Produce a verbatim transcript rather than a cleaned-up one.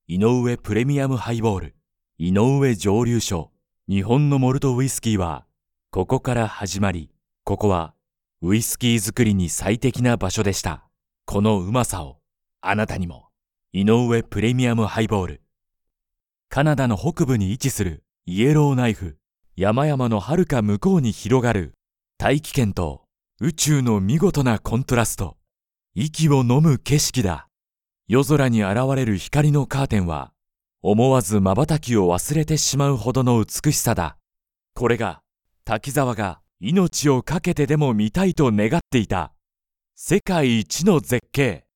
井上プレミアムハイボール、井上蒸留所、日本のモルトウイスキーは、ここから始まり、ここはウイスキー作りに最適な場所でした。このうまさを、あなたにも、井上プレミアムハイボール。カナダの北部に位置するイエローナイフ、山々の遥か向こうに広がる大気圏と宇宙の見事なコントラスト、息を呑む景色だ。夜空に現れる光のカーテンは、思わず瞬きを忘れてしまうほどの美しさだ。これが、滝沢が命を懸けてでも見たいと願っていた、世界一の絶景。